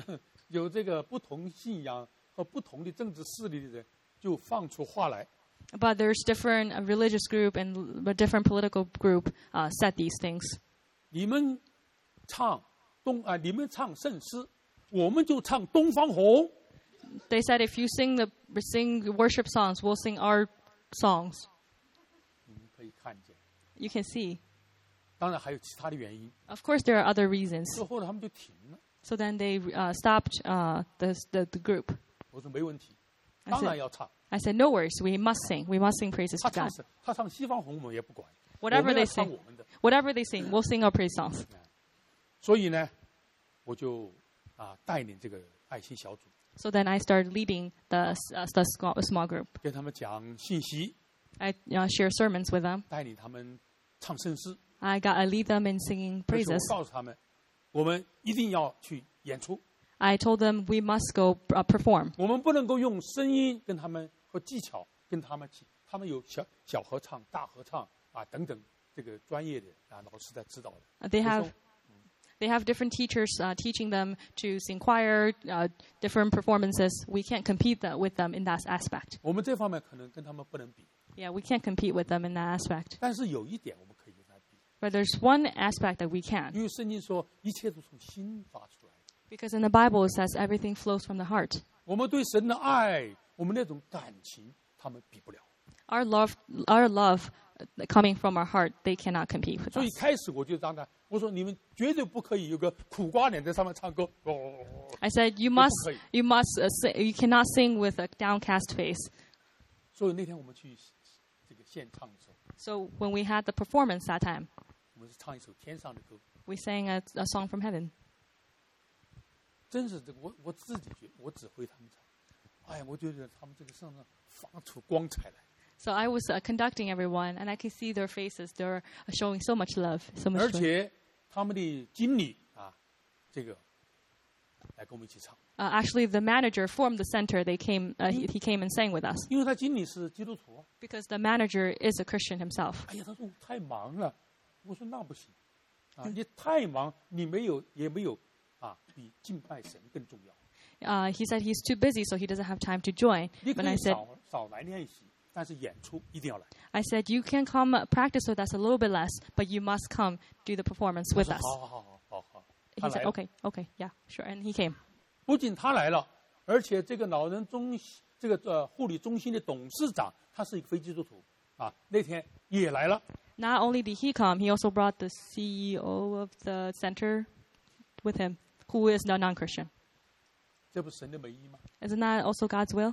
有这个不同信仰和不同的政治势力的人就放出话来。
But there's different uh, religious group and l- different political group uh, said these things.
你们唱东啊，你们唱圣诗，我们就唱东方红。
They said if you sing the sing worship songs, we'll sing our songs.
你们可以看见，
You can see.
当然还有其他的原因。
Of course, there are other reasons.
之后呢，他们就停了。
So then they uh, stopped uh, the, the the group.
我说没问题，
I
当然
said,
要唱。
I said, no worries. We must sing. We must sing praises
他
to
唱
God.
什他唱西方红我们也不管，我
Whatever
们
they
要唱
sing,
我们的。
whatever they sing, we'll sing our praise songs.
所以呢，我就啊带领这个爱心小组，
So then I started leading the uh, the small, small group.
跟他们讲信息，
I uh, share sermons with them.
带领他们唱圣诗。
I got I lead them in singing
而且
praises.
我告诉他们，我们一定要去演出，
I told them we must go uh, perform.
我们不能够用声音跟他们和技巧跟他们起，他们有小小合唱、大合唱啊等等，这个专业的啊老师在指导的。
Uh, They
我
have
说
they have different teachers uh, teaching them to sing choir, uh, different performances. We can't compete that with them in that aspect.
我们这方面可能跟他们不能比，
Yeah, we can't compete with them in that aspect.
但是有一点我们可以跟他比，
But there's one aspect that we can.
因为圣经说一切都从心发出来的。
Because in the Bible it says everything flows from the heart.
我们对神的爱，我们那种感情，他们比不了。
Our love, our love uh, coming from our heart, they cannot compete with
所以
us.
开始我就让他，我说你们绝对不可以有个苦瓜脸在上面唱歌。哦，
I said you
这不
must,
可以。
you must, uh, sing, you cannot sing with a downcast face.
所以那天我们去这个献唱的时候，
So when we had the performance that time,
我们是唱一首天上的歌，
we sang a, a song from heaven.
真是这个我我自己觉我指挥他们唱，哎呀，我觉得他们这个身上发出光彩来。
So I was uh, conducting everyone, and I could see their faces. They're showing so much love, so
而
much joy.
且他们的经理啊，这个来跟我们一起唱，
Uh, actually, the manager from the center, they came. Uh, he, he came and sang with us
因为他经理是基督徒。
because the manager is a Christian himself.
哎呀，他说我太忙了，我说那不行，啊，你太忙，你没有也没有啊，比敬拜神更重要。
Uh, he said he's too busy, so he doesn't have time to join.
你可
But I
以
said,
少少来练习，但是演出一定要来。
I said you can come uh, practice with us a little bit less, but you must come do the performance
他
with
说
us.
好好好好好好，他
He
来
said,
了。
okay, okay, yeah, sure, and he came.
不仅他来了，而且这个老人中这个呃护理中心的董事长，他是一个非基督徒啊，那天也来了。
Not only did he come, he also brought the C E O of the center with him, who is a non-Christian.
这不是神的美意吗？
Isn't that also God's will?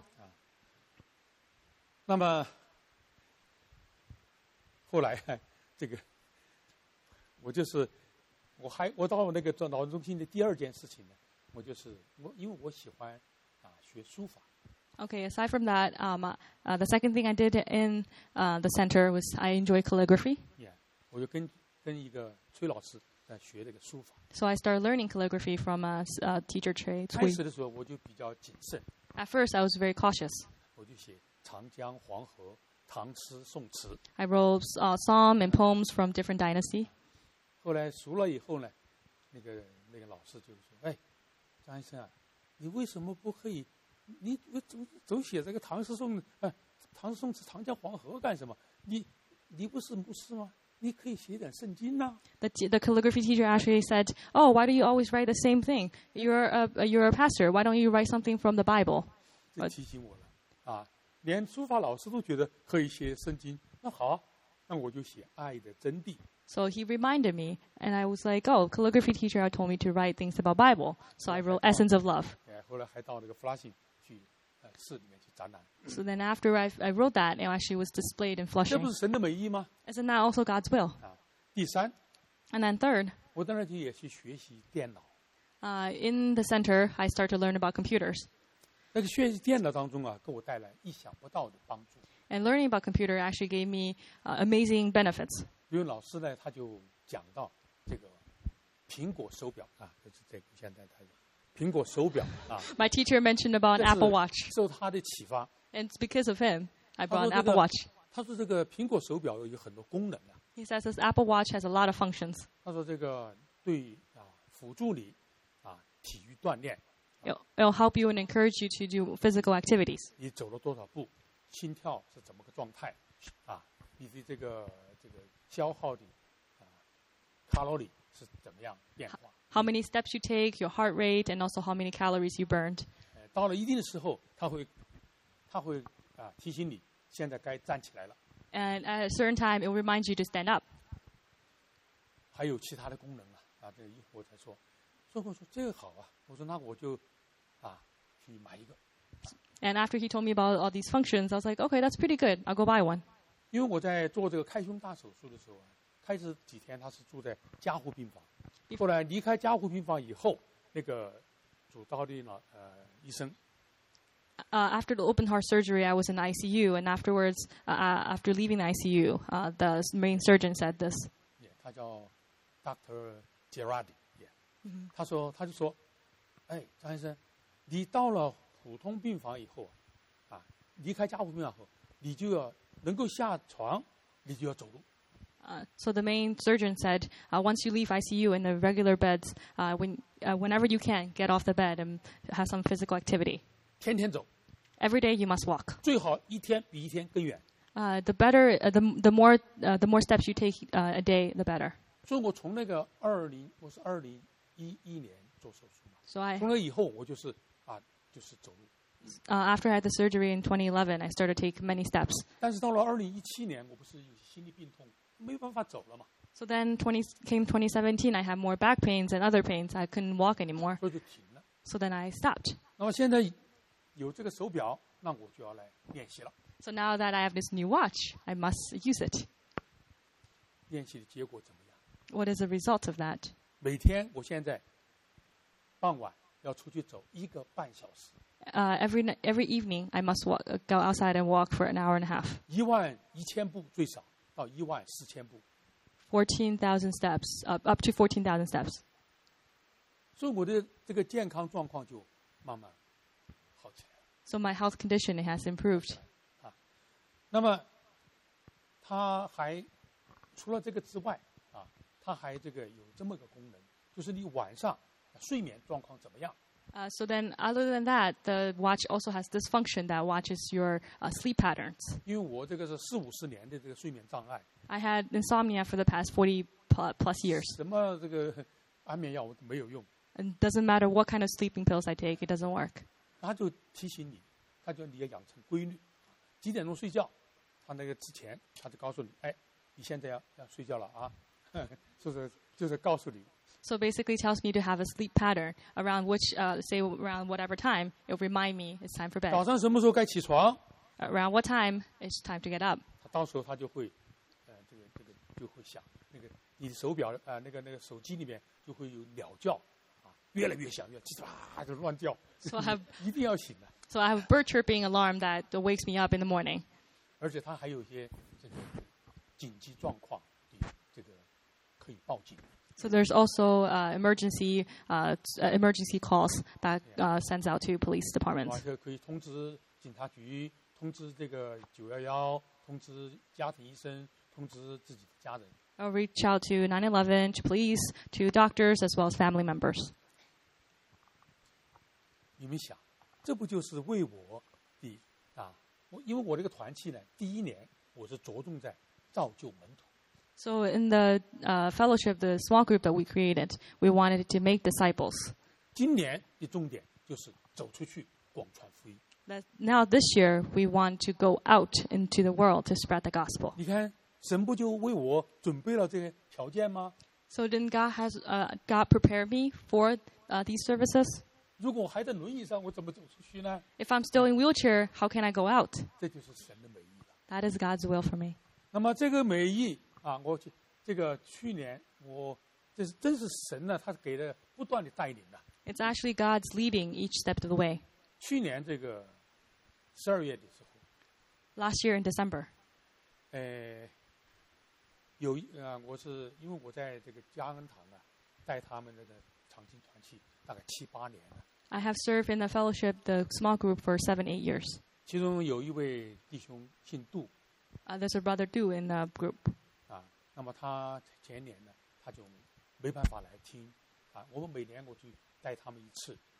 那么后来这个我就是我还我到那个做老人中心的第二件事情呢，我就是我因为我喜欢啊学书法，
Okay, aside from that, um, uh, uh, the second thing I did in uh, the center was I enjoy calligraphy.
也我就跟跟一个崔老师在学这个书法。
So I started learning calligraphy from a s- uh, teacher Trey
开
Cui.
始的时候我就比较谨慎，
At first, I was very cautious.
我就写长江、黄河、唐诗、宋词。
I wrote uh, psalm and poems from different dynasty.
后来熟了以后呢，那个那个老师就说：“哎，张医生啊，你为什么不可以？你我总总写这个唐诗宋呃唐诗宋词、长江黄河干什么？你你不是牧师吗？你可以写点圣经呐、
The, t- the calligraphy teacher actually said, "Oh, why do you always write the same thing? You're a you're a pastor. Why don't you write something from the Bible?"
这提醒我了啊，连书法老师都觉得可以写圣经。那好，那我就写爱的真谛。
So he reminded me, and I was like, "Oh, calligraphy teacher told me to write things about Bible." So I wrote Essence of Love.
哎，后来还到那个弗拉信去呃市里面去展览。
So then after I, I wrote that, it actually was displayed in
这
Flushing.
不是神的美意吗？
Isn't that also God's will?
啊，第三，
And then third,
我当然就也去学习电脑。
uh, in the center, I start to learn about computers.
那个学习电脑当中啊，给我带来意想不到的帮助。
And learning about computer actually gave me uh, amazing benefits.
因为老师呢，他就讲到这个苹果手表啊，就是这个现在他的苹果手表啊，
My teacher mentioned about an
这
Apple
是
Watch.
受他的启发。
And it's because of him, I
他
brought
说
an
这
Apple
个
Watch.
他说这个苹果手表有很多功能啊。
He says this Apple Watch has a lot of functions.
他说这个对啊辅助你啊体育锻炼
It'll, it'll help you and encourage you to do physical activities.
你走了多少步，心跳是怎么个状态啊？你的这个这个消耗的啊卡路里是怎么样变化？
How many steps you take, your heart rate, and also how many calories you burned.
呃到了一定的时候，他会他会啊提醒你，现在该站起来了。
And at a certain time, it will remind you to stand up.
还有其他的功能啊啊，这个一会儿我才说。所以我说这个好啊，我说那我就啊去买一个。
And after he told me about all these functions, I was like, okay, that's pretty good. I'll go buy one.
因为我在做这个开胸大手术的时候啊，开始几天他是住在加护病房，后来离开加护病房以后，那个主刀的呢呃医生
Uh, after the open heart surgery, I was in the I C U, and afterwards, uh, uh, after leaving the I C U, uh, the s- main surgeon said this.
也他叫 Doctor Gerardi， 也、他说他就说，哎，张先生，你到了普通病房以后啊，啊离开加护病房后，你就要能够下床，你就要走路。
Uh, so the main surgeon said, uh, once you leave I C U in the regular beds, uh, when, uh, whenever you can, get off the bed and have some physical activity.
天天走，
Every day you must walk.
最好一天比一天更远。
Uh, the better, uh, the the more, uh, the more steps you take uh, a day, the better.
所以我从那个二零，我是二零一一年做手术嘛，
So I,
从那以后我就是啊，就是走路。
uh, after I had the surgery in twenty eleven, I started to take many steps.
但是到了二零一七年，我不是有心理病痛，没办法走了嘛，
So then, twenty came twenty seventeen. I had more back pains and other pains. I couldn't walk anymore.
所以就停了。
So then I stopped.
那么现在有这个手表，那我就要来练习了。
So now that I have this new watch, I must use it.
练习的结果怎么样？
What is the result of that?
每天我现在傍晚要出去走一个半小时，
Uh, every ni- every evening, I must walk, uh, go outside and walk for an hour and a half.
一万一千步最少到一万四千步。
fourteen thousand steps, uh, up to fourteen thousand steps.
所以我的这个健康状况就慢慢好起来了。
So my health condition it has improved.
那么，它还除了这个之外啊，它还这个有这么个功能，就是你晚上睡眠状况怎么样？
Uh, so then, other than that, the watch also has this function that watches your uh, sleep patterns.
因为我这个是四五十年的这个睡眠障碍，
I had insomnia for the past forty pl- plus years.
什么这个安眠药我都没有用，
It doesn't matter what kind of sleeping pills I take, it doesn't work.
他就提醒你，他就你要养成规律，几点钟睡觉，他那个之前他就告诉你，哎，你现在要要睡觉了啊，就是就是告诉你。
So basically, it tells me to have a sleep pattern around which, uh, say, around whatever time, it'll remind me it's time for
早
bed.
上什么时候该起床？
Around what time, it's time to get up.
他到时候他就会，呃，这个这个就会响，那个你的手表啊、呃，那个那个手机里面就会有鸟叫，啊，越来越响，越叽喳就乱叫，
So I have
一定要醒的。
so I have a bird chirping alarm that wakes me up in the morning.
而且它还有一些这个紧急状况的这个可以报警。
So there's also uh, emergency uh, s- uh, emergency calls that uh, sends out to police
而
departments.
且可以通知警察局，通知这个九幺幺，通知家庭医生，通知自己的家人。
I'll reach out to nine eleven, to police, to doctors, as well as family members.
你们想，这不就是为我的啊？我因为我这个团契呢，第一年我是着重在造就门徒。
So in the uh, fellowship, the small group that we created, we wanted to make disciples.
今年的重点就是走出去广传福音。
That now this year, we want to go out into the world to spread the gospel.
你看，神不就为我准备了这个条件吗？
So then God has uh, God prepared me for uh, these services.
如果我还在轮椅上，我怎么走出去呢？
If I'm still in wheelchair, how can I go out?
这就是神的美意了。
That is God's will for me.
那么这个美意啊，我去这个去年我这是真是神呢，他给了不断的带领的。
It's actually God's leading each step of the way.
去年这个十二月的时候，
Last year in December,
呃，有一啊、我是因为我在这个嘉恩堂啊，带他们那个长青团契大概七八年了。
I have served in the fellowship, the small group, for seven, eight years.
其中有一位弟兄姓杜
Uh, there's a brother Du in the group.
啊，那么他前年呢，他就没办法来听啊。我们每年我去带他们一次，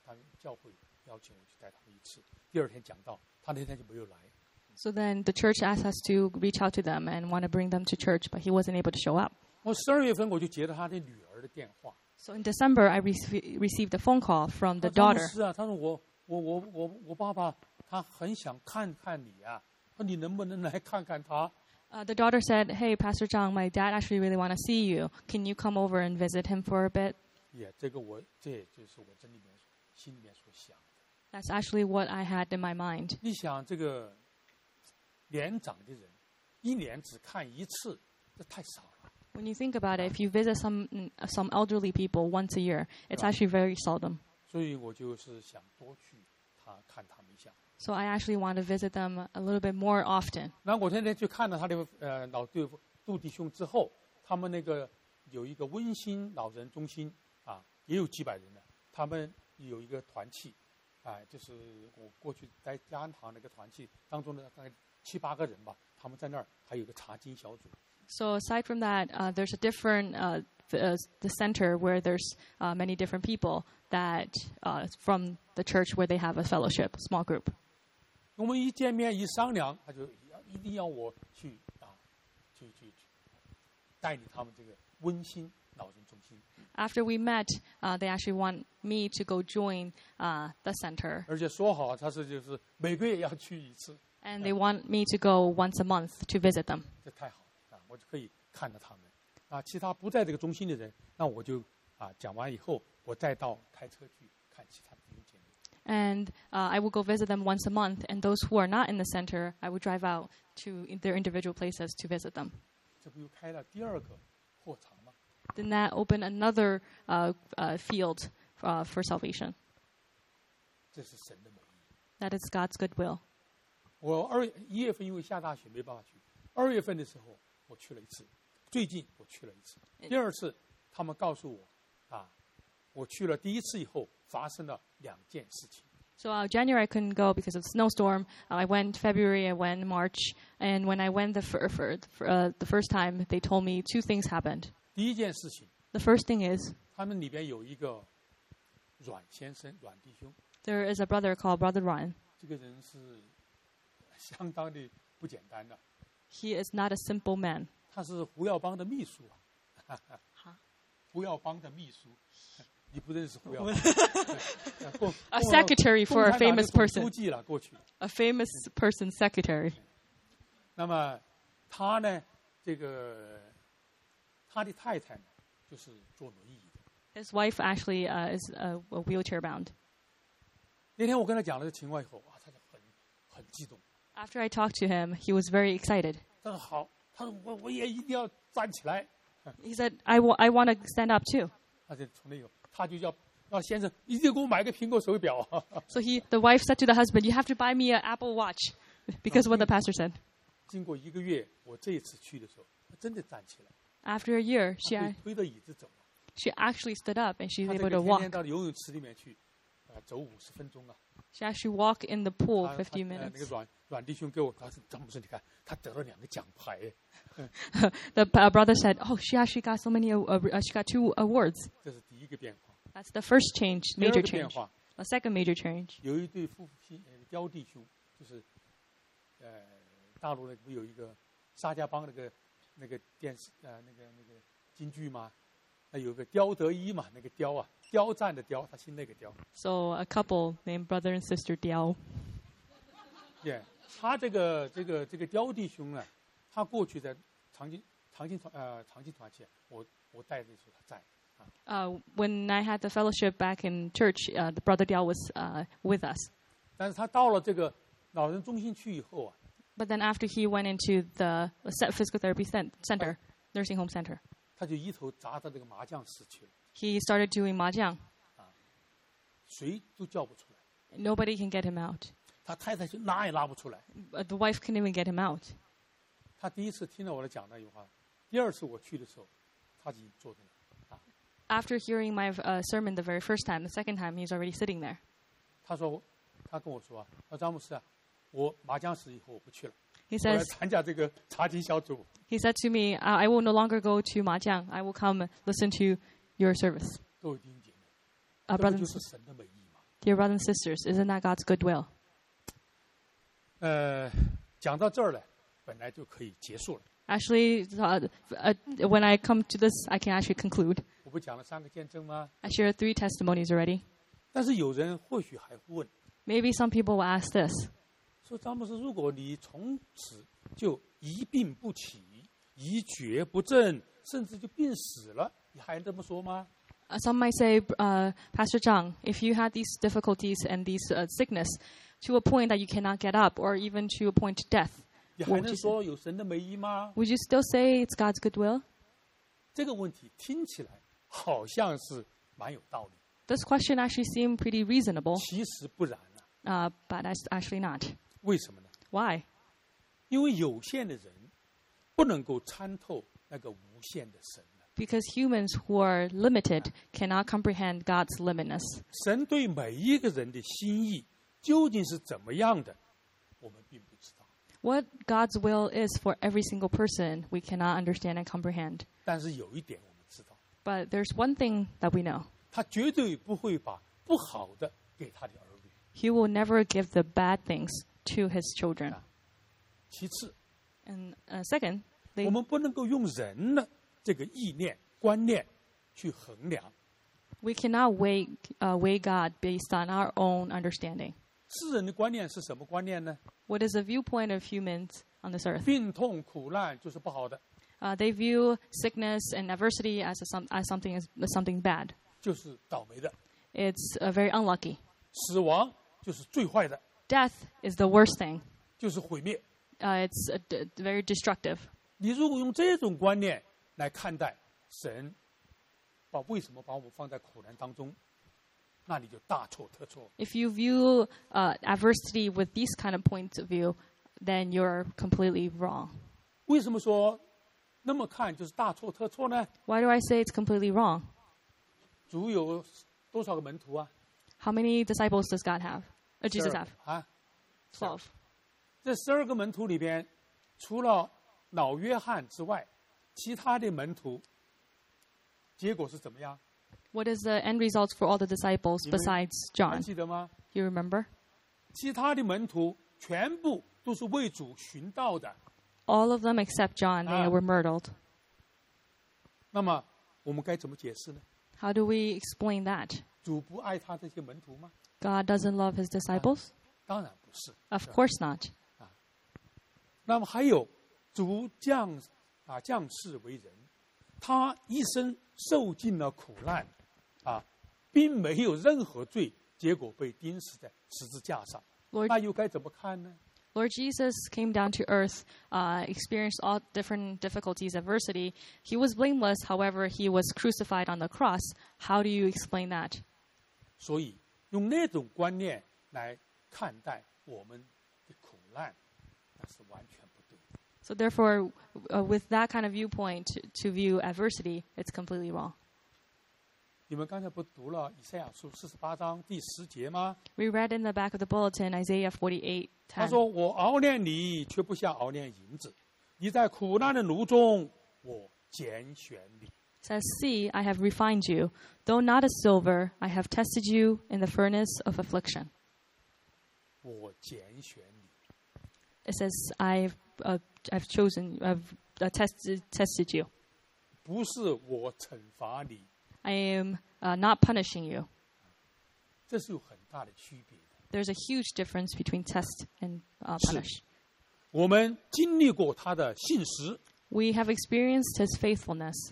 他教会邀请我去带他们一次。第二天讲到，他那天就没有来。
So then the church asked us to reach out to them and want to bring them to church, but he wasn't able to show up.
我十二月份我就接到他的女儿的电话。
So in December, I rec- received a phone call from the
他说
daughter.
是啊，他说我我我我我爸爸他很想看看你啊，说你能不能来看看他？
Uh, the daughter said, "Hey, Pastor Zhang, my dad actually really want to see you. Can you come over and visit him for a bit?"
也这个我这也就是我这里面心里面所想的。
That's actually what I had in my mind.
你想这个年长的人，一年只看一次，这太少了。
When you think about it, if you visit some mm, some elderly people once a year, it's actually very seldom.
所以我就是想多去他看他们一下。
So I actually want to visit them a little bit more often.
那我现在去看了他的呃老对杜弟兄之后，他们那个有一个温馨老人中心啊，也有几百人呢。他们有一个团契，啊、就是我过去在嘉安堂那个团契当中的大概七八个人吧，他们在那儿还有一个查经小组。
So aside from that, uh, there's a different uh, th- uh, the center where there's uh, many different people that uh, from the church where they have a fellowship, small group.
我们一见面一商量，他就要一定要我去啊，去去去带领他们这个温馨老人中心。
After we met, uh, they actually want me to go join uh, the center,
而且说好他是就是每个月要去一次，
and they want me to go once a month to visit them.
这太好了啊！我就可以看到他们啊。其他不在这个中心的人，那我就啊讲完以后，我再到开车去看其他的弟兄姐妹。
And uh, I will go visit them once a month, and those who are not in the center, I will drive out to their individual places to visit them.
这不又开了第二个货场吗？
Then that opened another uh, uh, field uh, for salvation.
这是神的美意。
That is God's good will.
我二一月份因为下大雪没办法去，二月份的时候我去了一次，最近我去了一次。第二次他们告诉我，啊，我去了第一次以后发生了两件事情。
So uh, January I couldn't go because of snowstorm. Uh, I went February, I went March, and when I went the, fir- fir- uh, the first time, they told me two things happened.
第一件事情，
The first thing is
他们里边有一个阮先生，阮弟兄，
there is a brother called Brother Ryan.
这个人是相当的不简单的，
He is not a simple man.
他是胡耀邦的秘书啊，
哈
胡耀邦的秘书，你不认识胡耀邦？共
A secretary for a
共产党
famous
的总
person.
书记了，过去。
A famous person's secretary.
那么他呢，这个他的太太呢，就是坐轮椅的。
His wife actually uh, is uh, wheelchair bound.
那天我跟他讲了这情况以后啊，他就很很激动。
After I talked to him, he was very excited.
他说好，他说我我也一定要站起来。
He said, I, w- I want to stand up too.
他就从那以后，他就要让先生一定给我买个苹果手表。
So he, the wife said to the husband, you have to buy me an Apple Watch because of what the pastor said.
经过一个月，我这一次去的时候，他真的站起来，
After a year, she,
他
a-
推推着椅子走了。
she actually stood up and she's
他这
able
个
to
天天
walk.
到游泳池里面去，呃，走五十分钟啊。
She actually walked in the pool
他他
fifty
呃那个
minutes.
阮阮弟兄给我，他是詹姆斯，你看他得了两个奖牌。
The uh, brother said, oh, she actually got so many, uh, uh, she got two awards.
这是第一个变化。
That's the first change,
第二
major
个变
change.
化，
The second major change.
有一对夫妻，呃，刁弟兄，就是，呃，大陆那不有一个沙家浜那个那个电视呃那个那个京剧吗？那有个刁德一嘛，那个刁啊，刁战的刁，他姓那个刁。
So a couple named brother and sister Diao.
耶、他这个这个这个刁弟兄呢，他过去在长青长青团呃长青团契，我我带的时候他在。
Uh, when I had the fellowship back in church, uh, the brother Diao was uh, with us.
但是他到了这个老人中心去以后啊，
But then after he went into the set physical therapy cen- center, nursing home center,
他就一头扎到这个麻将室去了，
he started doing mahjong.
谁都叫不出来，
Nobody can get him out.
他太太就拉也拉不出来。
Uh, the wife couldn't even get him out.
他第一次听了我的讲那句话，第二次我去的时候，他已经坐在那。
After hearing my uh, sermon the very first time, the second time he's already sitting there.
他说，他跟我说啊，说詹姆斯啊，我麻将室以后我不去了，
He
我来
says,
参加这个查经小组。
he said to me, I I will no longer go to mahjong. I will come listen to your service.
各位弟兄姐妹，
Uh,
这不
brothers,
就是神的美意吗？
Dear brothers and sisters, isn't that God's good will?
呃，讲到这儿呢，本来就可以结束了。
Actually, uh, uh, when I come to this, I can actually conclude.
我不讲了三个见证吗？
I shared three testimonies already.
但是有人或许还会问，
Maybe some people will ask this.
说张牧师，如果你从此就一病不起、一蹶不振，甚至就病死了，你还这么说吗？
Uh, some might say, uh, Pastor Zhang, if you had these difficulties and these uh, sickness to a point that you cannot get up, or even to a point to death,
你还
Won't
能
you
说有神的美意吗？
would you still say it's God's good will?
这个问题听起来好像是蛮有道理，
This question actually seemed pretty reasonable,
其实不然啊。
uh, but it's actually not.
为什么呢？
Why?
因为有限的人不能够参透那个无限的神啊。
Because humans who are limited cannot comprehend God's limitness.
神对每一个人的心意究竟是怎么样的，我们并不知道。
What God's will is for every single person, we cannot understand and comprehend.
但是有一点我们知道，
But there's one thing that we know.
他绝对不会把不好的给他的儿女。
He will never give the bad things to his children.
其次，
And uh, second,
我
they,
们不能够用人的这个意念、观念去衡量。
we cannot weigh, uh, weigh God based on our own understanding.
世人的观念是什么观念呢？
What is the viewpoint of humans on this earth?
病痛苦难就是不好的，
Uh, they view sickness and adversity as, a, some, as something as, as something bad.
就是倒霉的；
It's uh, very unlucky.
死亡就是最坏的，
Death is the worst thing.
就是毁灭。
Uh, it's uh, d- very destructive.
你如果用这种观念来看待神，把为什么把我们放在苦难当中，那你就大错特错。
If you view uh, adversity with these kind of points of view, then you're completely wrong.
为什么说那么看就是大错特错呢？
Why do I say it's completely wrong?
主有多少个门徒啊？
How many disciples does God have? Or Jesus
十二
have?
个啊，
Twelve.
这十二个门徒里边，除了老约翰之外，其他的门徒结果是怎么样？
What is the end result for all the disciples
You mean-
besides
还
John?
记得吗？
You remember?
其他的门徒全部都是为主寻道的。
All of them except John, they
Ah.
were murdered.
那么我们该怎么解释呢？
How do we explain that?
主不爱他这些门徒吗？
God doesn't love his disciples?
当然不是。
Of course not.
那么还有主降啊降世为人，他一生受尽了苦难，啊，并没有任何罪，结果被钉死在十字架上。
Lord,
那又该怎么看呢？
Lord Jesus came down to earth, uh, experienced all different difficulties, adversity. He was blameless, however, he was crucified on the cross. How do you explain that?
所以用那种观念来看待我们的苦难，那是完全不对。
So therefore, uh, with that kind of viewpoint to, to view adversity, it's completely wrong.
你们刚才不读了以赛亚书四十八章第十节吗？
We read in the back of the bulletin, Isaiah forty-eight
他
ten.
说：“我熬炼你，却不像熬炼银子；你在苦难的炉中，我拣选你。”
Says, "See, I have refined you, though not as silver. I have tested you in the furnace of affliction."
我拣选你，
It says, "I've uh, I've chosen, I've uh, tested tested you.
不是我惩罚你，
I am uh, not punishing you."
这是有很大的区别的。
There's a huge difference between test and uh,
是。
punish.
我们经历过他的信实，
We have experienced his faithfulness.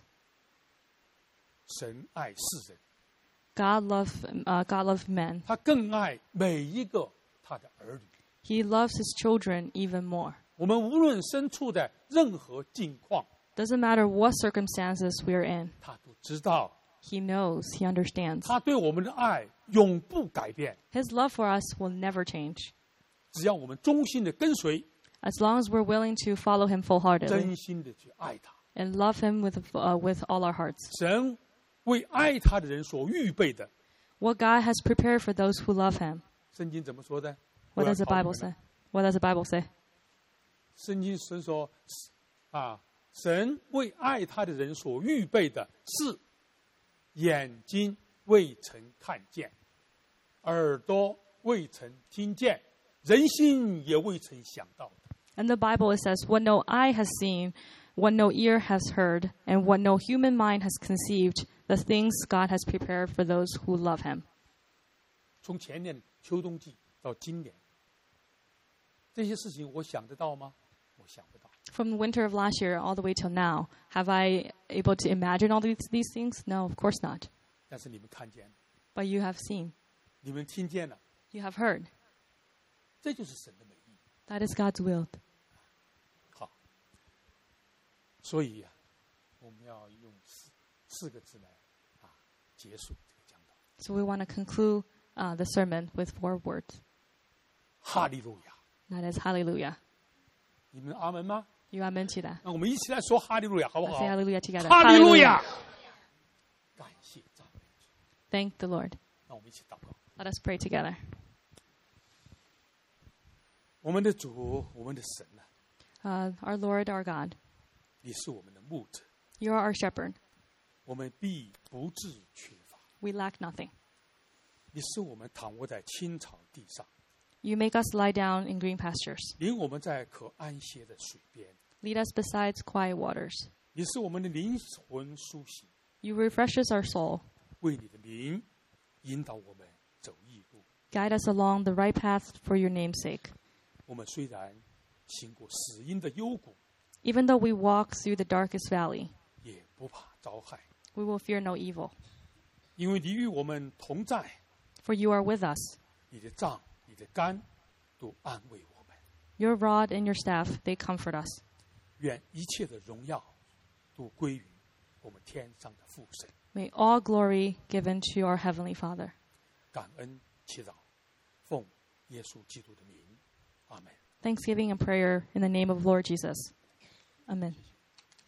神爱世人，
God love uh, God loved men.
他更爱每一个他的儿女。
He loves his children even more.
我们无论身处在任何境况，
Doesn't matter what circumstances we're in.
他都知道，
He knows, he understands.
他对我们的爱永不改变。
His love for us will never change.
只要我们忠心的跟随，
As long as we're willing to follow him full-heartedly
真心的去爱他，
and love him with uh, with all our hearts.
神为爱他的人所预备的，
What God has prepared for those who love him.
圣经怎么说的？
What
我要
does the
考你
Bible
们了
say? What does the Bible say?
圣经神说，啊，神为爱他的人所预备的是眼睛未曾看见， 耳朵未曾听见，人心也未曾想到的。
And the Bible, it says, what no eye has seen, what no ear has heard, and what no human mind has conceived, the things God has prepared for those who love him.
从前年秋冬季到今年，这些事情我想得到吗？我想不到。
From the winter of last year all the way till now, have I able to imagine all these, these things? No, of course not.
但是你们看见了，
But you have seen,
你们听见了，
you have heard.
这就是神的美意。
That is God's will.
好，所以呀、啊，我们要用四四个字来啊结束这个讲道。
So we want to conclude uh, the sermon with four words.
哈利路亚！
That is hallelujah.
你们阿门吗？
You amen to that.
那我们一起来说哈利路亚，好不
Let's
好？
say hallelujah together.
哈利路亚！感谢赞美主。
Thank the Lord.
那我们一起祷告。
Let us pray together.
我们的主，我们的神啊，
Uh, our Lord, our God,
你是我们的牧者，
you are our shepherd.
我们必不致缺乏。
We lack nothing.
你使我们躺卧在青草地上，
You make us lie down in green pastures.
领我们在可安歇的水边。
Lead us beside quiet waters.
你使我们的灵魂苏醒，
You refresh us our soul.
为你的名引导我们走义路。
Guide us along the right path for your name's sake.
我们虽然行过死荫的幽谷，
Even though we walk through the darkest valley,
也不怕遭害，
we will fear no evil.
因为你与我们同在，
For you are with us.
你的杖、你的竿都安慰我们。
Your rod and your staff, they comfort us.
愿一切的荣耀都归于我们天上的父神。
May all glory given to our Heavenly Father.
感恩祈祷，奉耶稣基督的名，阿门。
Thanksgiving and prayer in the name of Lord Jesus. Amen.